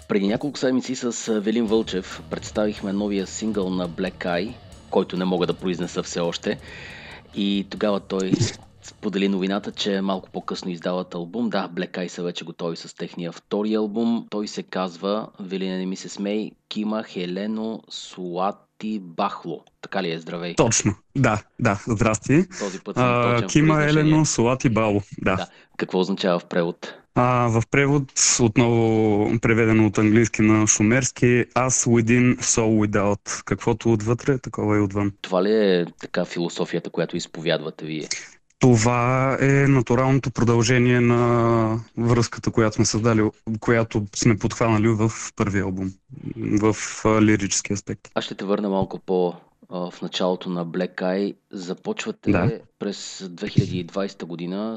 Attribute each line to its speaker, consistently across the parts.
Speaker 1: Преди няколко седмици с Велин Вълчев представихме новия сингъл на Black Eye, който не мога да произнеса все още. И тогава той сподели новината, че малко по-късно издават албум. Да, Black Eye са вече готови с техния втори албум. Той се казва, Велине, не ми се смей, Кима Хелено Суати Бахло. Така ли е? Здравей.
Speaker 2: Точно, да, здрасти.
Speaker 1: Този път съм точен в
Speaker 2: Кима
Speaker 1: произношение.
Speaker 2: Елено Суати Бало, да.
Speaker 1: Да. Какво означава в превод?
Speaker 2: В превод, отново преведено от английски на шумерски, As within, so without. Каквото отвътре, такова и отвън.
Speaker 1: Това ли е така философията, която изповядвате вие?
Speaker 2: Това е натуралното продължение на връзката, която сме създали, която сме подхванали в първия албум, в лирически аспект.
Speaker 1: Аз ще те върна малко в началото на Black Eye. Започвате през 2020 година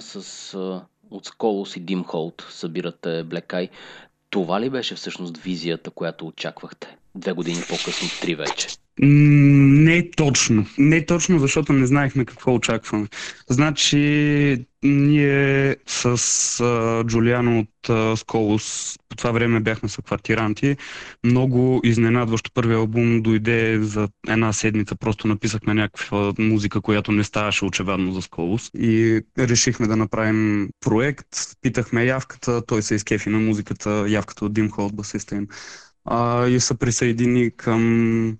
Speaker 1: от Сколос и Димхолд събирате Black Eye. Това ли беше всъщност визията, която очаквахте? 2 години по-късно, 3 вече.
Speaker 2: Не точно, защото не знаехме какво очакваме. Значи, ние с Джулиано от Сколос по това време бяхме съквартиранти. Много изненадващо първият албум дойде за една седмица. Просто написахме някаква музика, която не ставаше очевадно за Сколос. И решихме да направим проект. Питахме Явката, той се изкефи на музиката, Явката от Димхолд, басиста им. И се присъедини към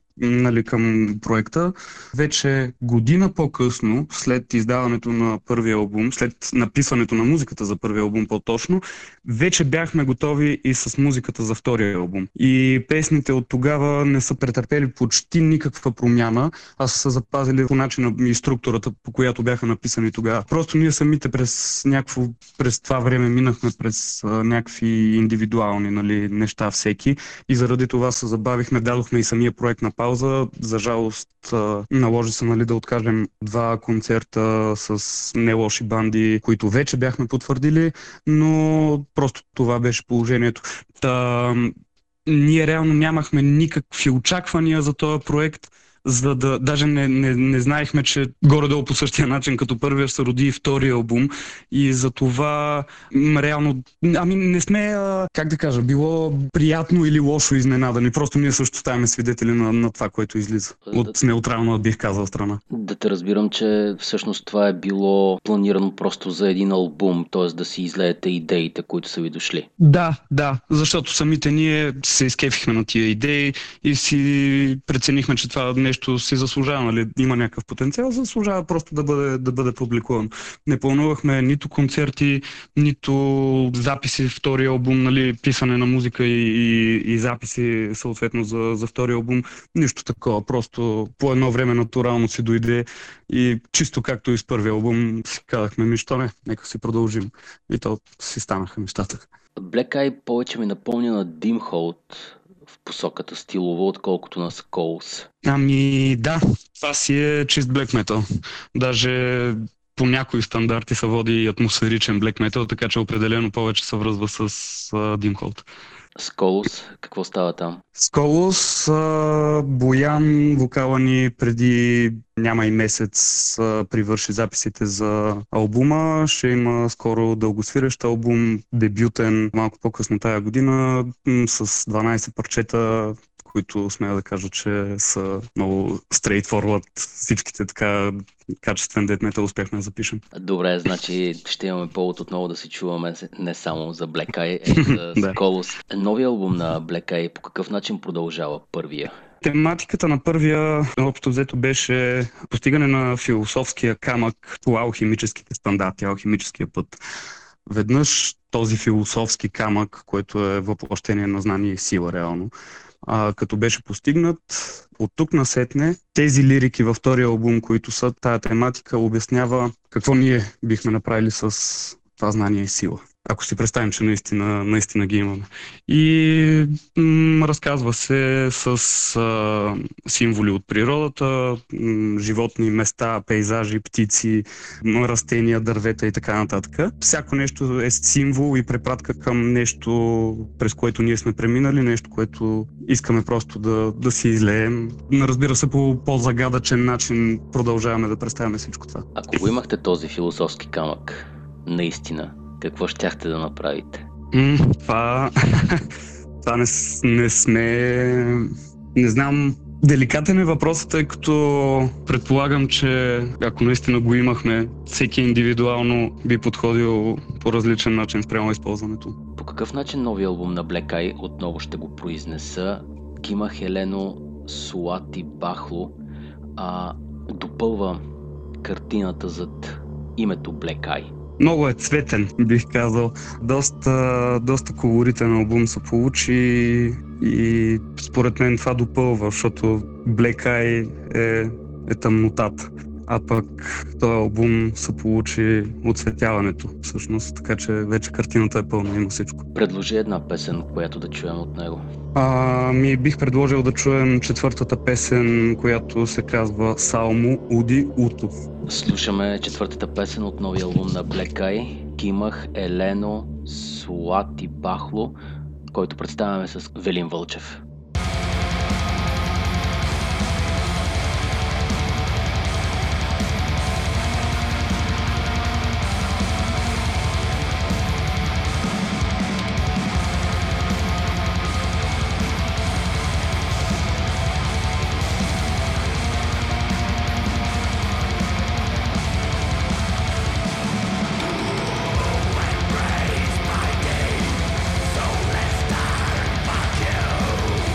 Speaker 2: проекта. Вече година по-късно, след издаването на първия албум, след написването на музиката за първия албум по-точно, вече бяхме готови и с музиката за втория албум. И песните от тогава не са претърпели почти никаква промяна, а са запазили по начина и структурата, по която бяха написани тогава. Просто ние самите през това време минахме през някакви индивидуални неща всеки и заради това се забавихме, дадохме и самия проект на пауза. За жалост наложи се да откажем 2 концерта с нелоши банди, които вече бяхме потвърдили, но просто това беше положението. Ние реално нямахме никакви очаквания за този проект, за да даже не знаехме, че горе-долу по същия начин като първия се роди и втория албум и за това реално, не сме, било приятно или лошо изненадани, просто ние също ставаме свидетели на това, което излиза от неутрална, бих казал, страна.
Speaker 1: Да те разбирам, че всъщност това е било планирано просто за един албум, т.е. да си излеете идеите, които са ви дошли.
Speaker 2: Да, защото самите ние се изкефихме на тия идеи и си преценихме, че това нещо си заслужава, има някакъв потенциал, заслужава просто да бъде публикувано. Не планувахме нито концерти, нито записи втория албум, писане на музика и записи съответно за втория албум. Нищо такова, просто по едно време натурално си дойде и чисто както и с първия албум си казахме, нищо не, нека си продължим. И то си станаха нещата.
Speaker 1: Black Eye повече ми напомня на Димхолд в посоката стилово, отколкото на Сколс.
Speaker 2: Да, това си е чист black metal. Даже по някои стандарти се води и атмосферичен black metal, така че определено повече се връзва с Димхолд.
Speaker 1: Сколос, какво става там?
Speaker 2: Сколос, Боян, вокала ни преди няма и месец привърши записите за албума. Ще има скоро дългосвирещ албум, дебютен малко по-късно тая година с 12 парчета, които смея да кажа, че са много straightforward. Всичките така качествен death metal успяхме да запишем.
Speaker 1: Добре, значи ще имаме повод отново да си чуваме не само за Black Eye, за Сколос. Новия албум на Black Eye по какъв начин продължава първия?
Speaker 2: Тематиката на първия общо взето беше постигане на философския камък по алхимическите стандарти, алхимическия път. Веднъж този философски камък, който е въплъщение на знание и сила реално, като беше постигнат, от тук насетне тези лирики във втория албум, които са тая тематика, обяснява какво ние бихме направили с това знание и сила. Ако си представим, че наистина ги имаме. И разказва се с символи от природата, животни, места, пейзажи, птици, растения, дървета и така нататък. Всяко нещо е символ и препратка към нещо, през което ние сме преминали, нещо, което искаме просто да си излеем. Разбира се, по по-загадъчен начин продължаваме да представяме всичко това.
Speaker 1: Ако го имахте този философски камък, наистина, какво щяхте да направите?
Speaker 2: Това не сме... Не знам. Деликатен е въпросът, тъй като предполагам, че ако наистина го имахме, всеки индивидуално би подходил по различен начин спрямо използването.
Speaker 1: По какъв начин новия албум на Black Eye, отново ще го произнеса, Кима Хелено Суати Бахло, допълва картината зад името Black Eye?
Speaker 2: Много е цветен, бих казал. Доста колоритен албум се получи и според мен това допълва, защото Black Eye е тъмнотата. А пък този албум се получи оцветяването, всъщност, така че вече картината е пълна, има всичко.
Speaker 1: Предложи една песен, която да чуем от него.
Speaker 2: Бих предложил да чуем четвъртата песен, която се казва Салмо Уди Уто.
Speaker 1: Слушаме четвъртата песен от новия албум на Black Eye, Кимах Елено Суати Бахло, който представяме с Велин Вълчев.
Speaker 3: Embrace my game, so let's start. Fuck you.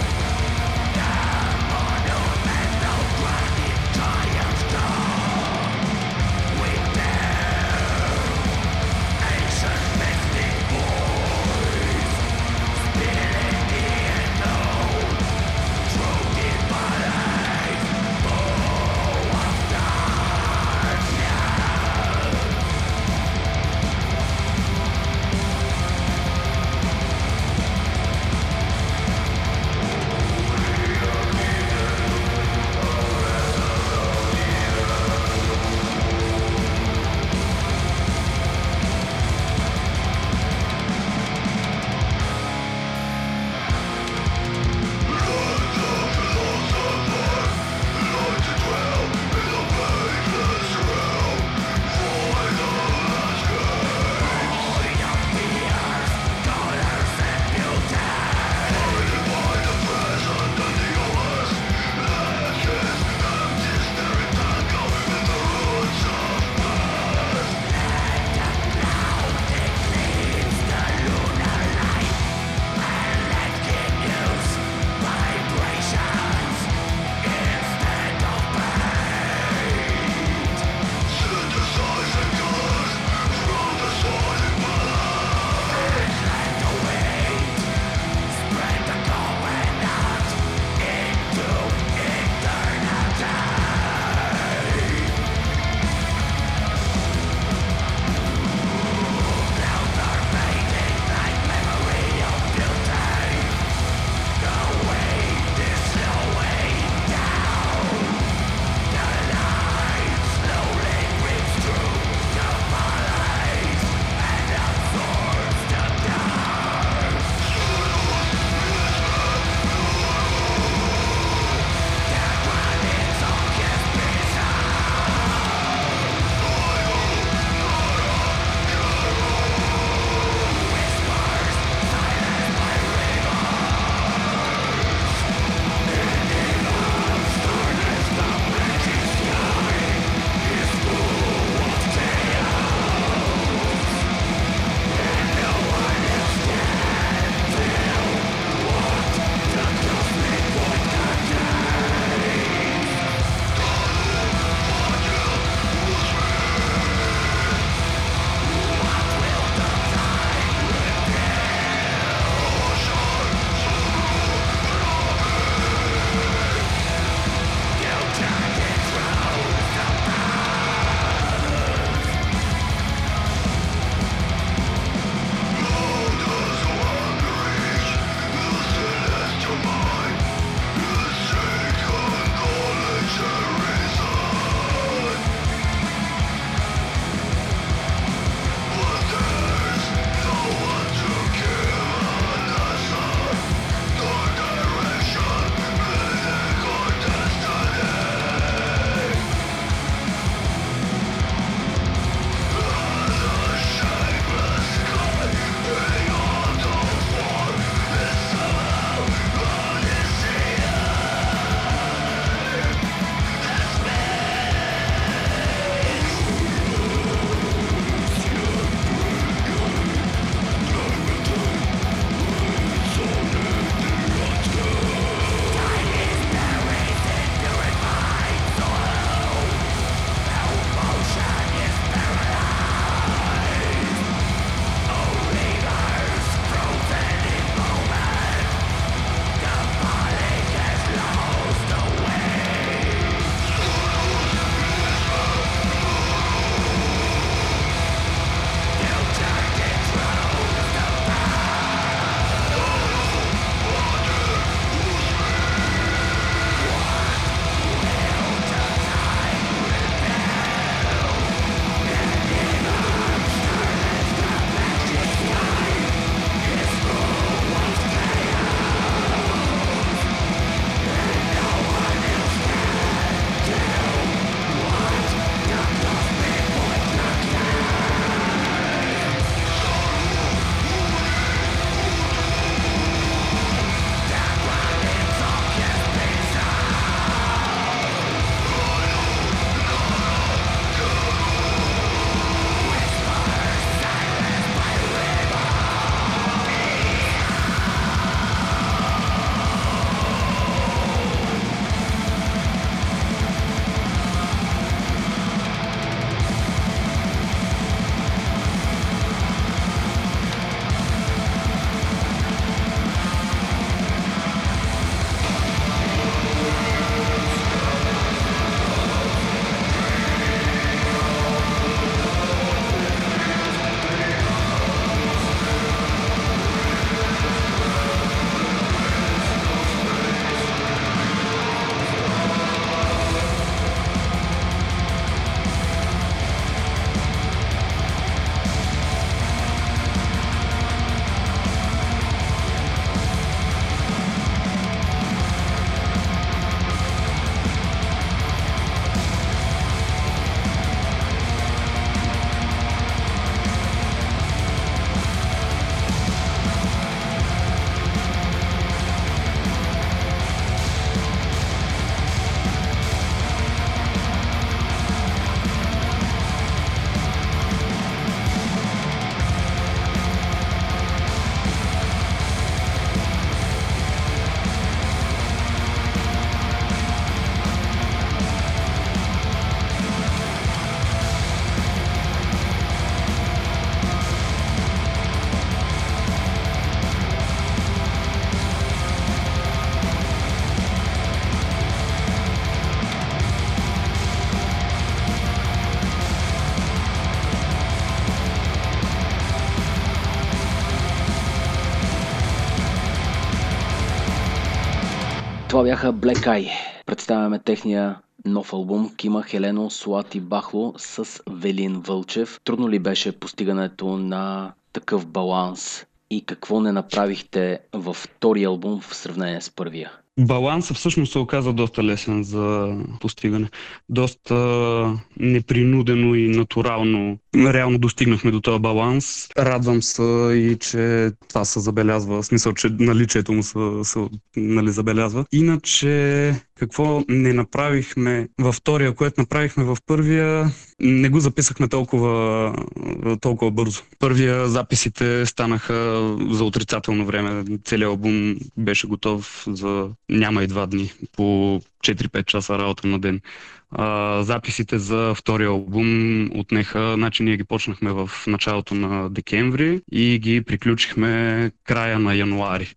Speaker 1: Това бяха Black Eye. Представяме техния нов албум Кима, Хелено, Суат и Бахло с Велин Вълчев. Трудно ли беше постигането на такъв баланс и какво не направихте във втория албум в сравнение с първия?
Speaker 2: Балансът всъщност се оказа доста лесен за постигане. Доста непринудено и натурално. Реално достигнахме до този баланс. Радвам се и че това се забелязва. В смисъл, че наличието му се забелязва. Иначе, какво не направихме във втория, което направихме в първия, не го записахме толкова бързо. Първия записите станаха за отрицателно време. Целият албум беше готов за няма и 2 дни, по 4-5 часа работа на ден. Записите за втория албум отнеха, значи ние ги почнахме в началото на декември и ги приключихме края на януари.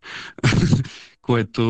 Speaker 2: Което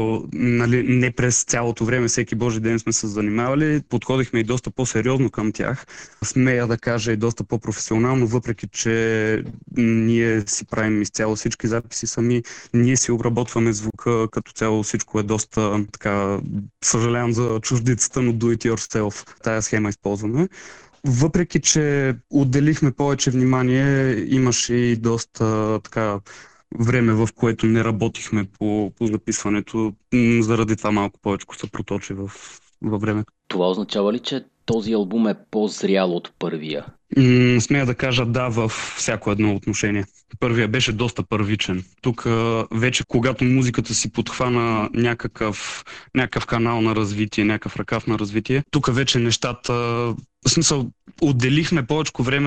Speaker 2: не през цялото време, всеки божи ден сме се занимавали. Подходихме и доста по-сериозно към тях. Смея да кажа и доста по-професионално, въпреки че ние си правим изцяло всички записи сами. Ние си обработваме звука, като цяло всичко е доста така, съжалявам за чуждицата, но do it yourself. Тая схема използваме. Въпреки че отделихме повече внимание, имаше и доста така време, в което не работихме по записването. Заради това малко повече се проточи във времето.
Speaker 1: Това означава ли, че този албум е по-зрял от първия?
Speaker 2: Смея да кажа да във всяко едно отношение. Първия беше доста първичен. Тук вече, когато музиката си подхвана някакъв канал на развитие, някакъв ръкав на развитие, тук вече нещата, в смисъл, отделихме повече време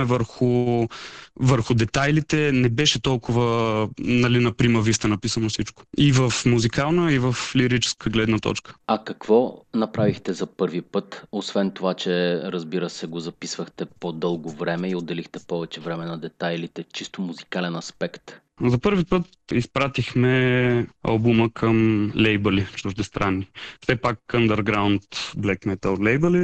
Speaker 2: върху детайлите, не беше толкова на прима виста написано всичко. И в музикална, и в лирическа гледна точка.
Speaker 1: А какво направихте за първи път, освен това, че разбира се го записвахте по-дълго време и отделихте повече време на детайлите, чисто музикален аспект?
Speaker 2: За първи път изпратихме албума към лейбъли чуждестранни. Все пак underground black metal лейбъли,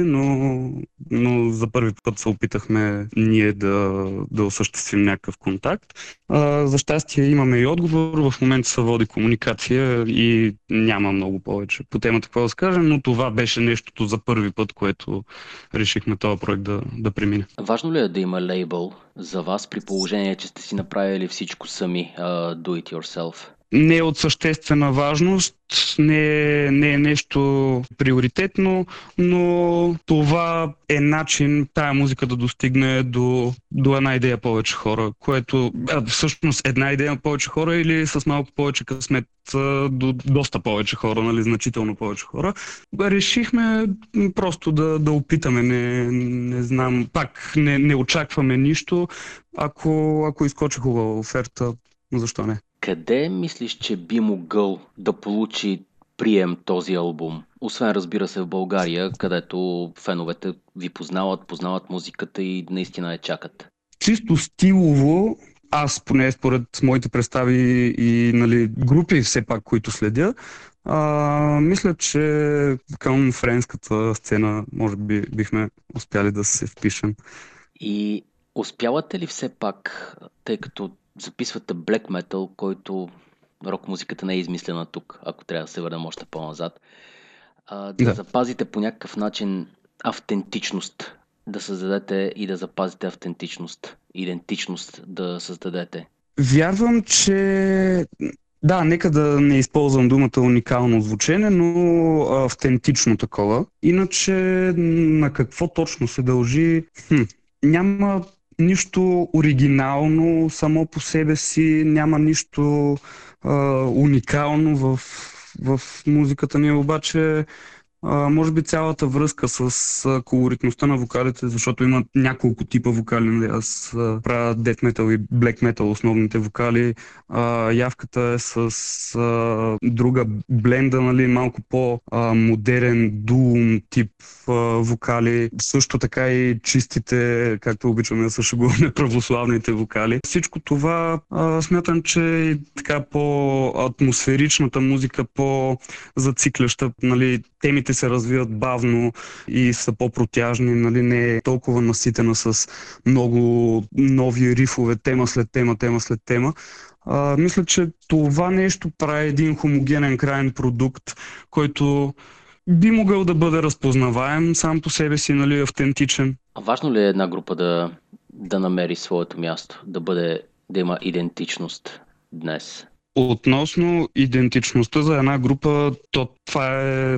Speaker 2: но за първи път се опитахме ние да осъществим някакъв контакт. За щастие имаме и отговор, в момента се води комуникация и няма много повече по темата, какво да скажем, но това беше нещото за първи път, което решихме този проект да премине.
Speaker 1: Важно ли е да има лейбъл за вас, при положение, че сте си направили всичко сами, do it yourself?
Speaker 2: Не е от съществена важност, не е нещо приоритетно, но това е начин тая музика да достигне до една идея повече хора, което всъщност една идея повече хора или с малко повече късмет до доста повече хора, значително повече хора. Решихме просто да опитаме, не знам, пак не очакваме нищо, ако изкочи хубава оферта, защо не?
Speaker 1: Къде мислиш, че би могъл да получи прием този албум? Освен, разбира се, в България, където феновете ви познават музиката и наистина я чакат.
Speaker 2: Чисто стилово, аз поне според моите представи и групи все пак, които следя, мисля, че към френската сцена може би бихме успяли да се впишем.
Speaker 1: И успявате ли все пак, тъй като записвате black metal, който рок музиката не е измислена тук, ако трябва да се върнем още по-назад, да запазите по някакъв начин автентичност, да създадете и да запазите автентичност, идентичност да създадете?
Speaker 2: Вярвам, че да, нека да не използвам думата уникално звучене, но автентично такова. Иначе на какво точно се дължи? Няма нищо оригинално само по себе си, няма нищо уникално в музиката ни, обаче може би цялата връзка с колоритността на вокалите, защото има няколко типа вокали. Аз правя death metal и black metal основните вокали. Явката е с друга бленда, малко по-модерен дуум тип вокали. Също така и чистите, както обичаме да се шегуваме, православните вокали. Всичко това смятам, че така по-атмосферичната музика, по-зацикляща, темите песните се развиват бавно и са по-протяжни, нали, не е толкова наситена с много нови рифове, тема след тема, тема след тема. Мисля, че това нещо прави един хомогенен крайен продукт, който би могъл да бъде разпознаваем сам по себе си, нали, автентичен.
Speaker 1: А важно ли е една група да намери своето място, да има идентичност днес?
Speaker 2: Относно идентичността за една група, то това е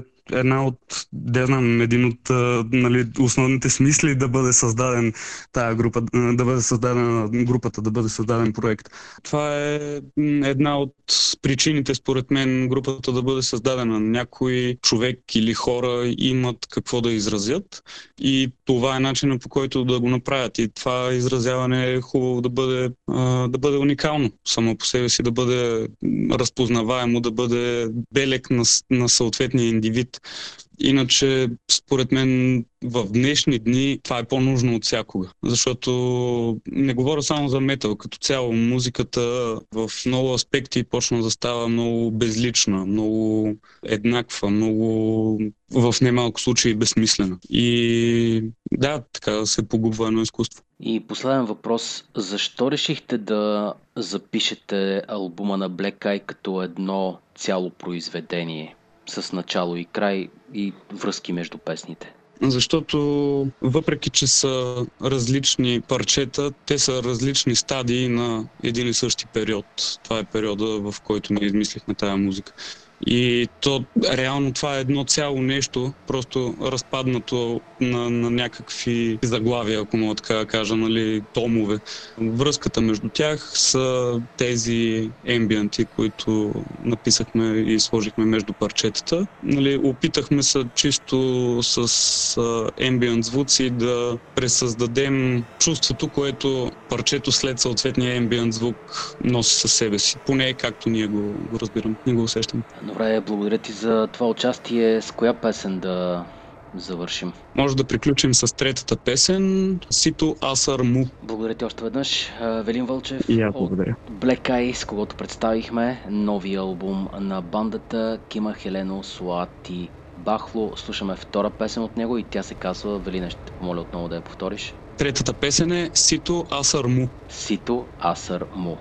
Speaker 2: един от нали, основните смисли да бъде създаден тая група, да бъде създадена групата, да бъде създаден проект. Това е една от причините, според мен, групата да бъде създадена. Някой човек или хора имат какво да изразят и това е начинът, по който да го направят. И това изразяване е хубаво да бъде уникално само по себе си, да бъде разпознаваемо, да бъде белег на съответния индивид. Иначе, според мен, в днешни дни това е по-нужно от всякога. Защото не говоря само за метал. Като цяло музиката в много аспекти почна да става много безлична, много еднаква, много в немалко случаи безсмислена. И да, така се погубва едно изкуство.
Speaker 1: И последен въпрос. Защо решихте да запишете албума на Black Eye като едно цяло произведение? С начало и край и връзки между песните.
Speaker 2: Защото въпреки, че са различни парчета, те са различни стадии на един и същи период. Това е периода, в който ние измислихме тая музика. И то реално това е едно цяло нещо, просто разпаднато на някакви заглавия, ако мога така да кажа, нали, томове. Връзката между тях са тези ембиенти, които написахме и сложихме между парчетата. Нали, опитахме се чисто с ембиент звуци да пресъздадем чувството, което парчето след съответния ембиент звук носи със себе си. Поне както ние го разбирам, ние го усещаме.
Speaker 1: Добре, благодаря ти за това участие. С коя песен да завършим?
Speaker 2: Може да приключим с третата песен Сито Асар Му.
Speaker 1: Благодаря ти още веднъж. Велин Вълчев
Speaker 2: И аз благодаря.
Speaker 1: от Black Eye, с когото представихме новия албум на бандата Кима Хелено Суати Бахло. Слушаме втора песен от него и тя се казва, Велина, ще те помоля отново да я повториш.
Speaker 2: Третата песен е Сито Асар Му.
Speaker 1: Сито Асар Му.